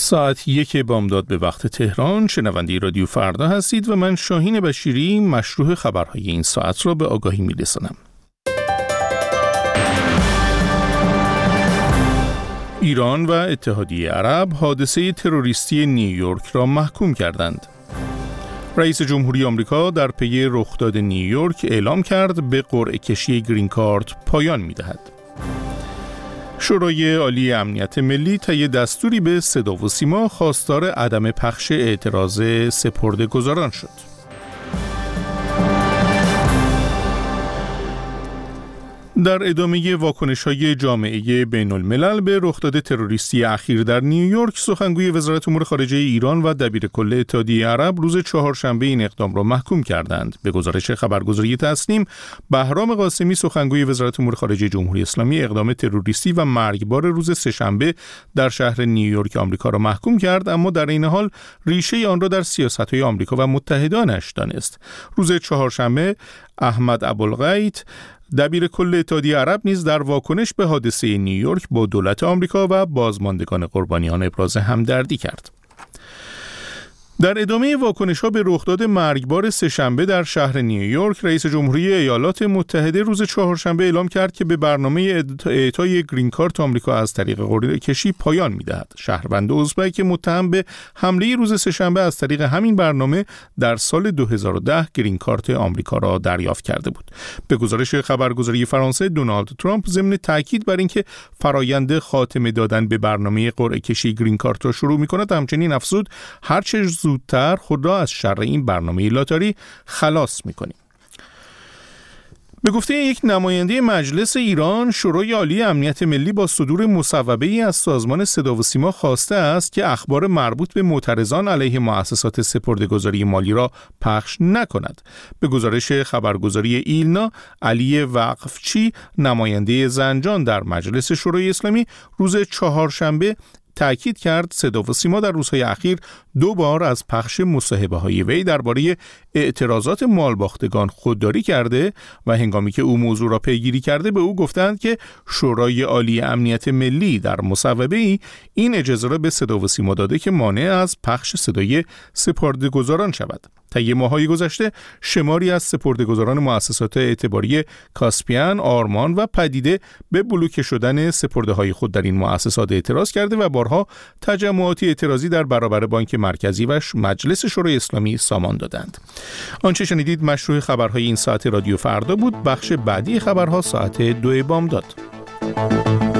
ساعت 1 بامداد به وقت تهران. شنونده رادیو فردا هستید و من شاهین بشیری مشروح خبرهای این ساعت را به آگاهی می‌رسانم. ایران و اتحادیه عرب حادثه تروریستی نیویورک را محکوم کردند. رئیس جمهوری آمریکا در پی رخداد نیویورک اعلام کرد به قرعه کشی گرین کارت پایان می‌دهد. شورای عالی امنیت ملی طی دستوری به صدا و سیما خواستار عدم پخش اعتراض سپرده‌گذاران شد. در ادامه واکنش‌های جامعه بین‌الملل به رخداد تروریستی اخیر در نیویورک، سخنگوی وزارت امور خارجه ایران و دبیرکل اتحادیه عرب روز چهارشنبه این اقدام را محکوم کردند. به گزارش خبرگزاری تسنیم، بهرام قاسمی سخنگوی وزارت امور خارجه جمهوری اسلامی اقدام تروریستی و مرگبار روز سه‌شنبه در شهر نیویورک آمریکا را محکوم کرد، اما در این حال ریشه آن را در سیاست‌های آمریکا و متحدانش دانست. روز چهارشنبه احمد ابوالغیث دبیرکل اتحادیه عرب نیز در واکنش به حادثه نیویورک با دولت آمریکا و بازماندگان قربانیان ابراز همدردی کرد. در ادامه واکنش‌ها به رخداد مرگبار سه‌شنبه در شهر نیویورک، رئیس جمهوری ایالات متحده روز چهارشنبه اعلام کرد که به برنامه اعطای گرین کارت آمریکا از طریق قرعه کشی پایان می‌دهد. شهروند ازبک متهم به حمله روز سه‌شنبه از طریق همین برنامه در سال 2010 گرین کارت آمریکا را دریافت کرده بود. به گزارش خبرگزاری فرانسه، دونالد ترامپ ضمن تاکید بر اینکه فرایند خاتمه دادن به برنامه قرعه کشی گرین کارت را شروع می‌کند، همچنین افزود هر چه زودتر خود را از شر این برنامه لاتاری خلاص می‌کنیم. به گفته یک نماینده مجلس ایران، شورای عالی امنیت ملی با صدور مصوبه‌ای از سازمان صدا و سیما خواسته است که اخبار مربوط به معترضان علیه مؤسسات سپرده‌گذاری مالی را پخش نکند. به گزارش خبرگزاری ایلنا، علی وقفچی نماینده زنجان در مجلس شورای اسلامی روز چهارشنبه تأکید کرد صدا و سیما در روزهای اخیر 2 بار از پخش مصاحبه‌های وی درباره اعتراضات مالباختگان خودداری کرده و هنگامی که او موضوع را پیگیری کرده به او گفتند که شورای عالی امنیت ملی در مصوبه‌ای این اجازه را به صدا و سیما داده که مانع از پخش صدای سپرده‌گذاران شود. طی ماه‌های گذشته شماری از سپرده‌گذاران مؤسسات اعتباری کاسپیان، آرمان و پدیده به بلوکه شدن سپرده‌های خود در این مؤسسات اعتراض کرده و بارها تجمعاتی اعتراضی در برابر بانک مرکزی و مجلس شورای اسلامی سامان دادند. آنچه شنیدید مشروع خبرهای این ساعت رادیو فردا بود. بخش بعدی خبرها ساعت 2 بامداد.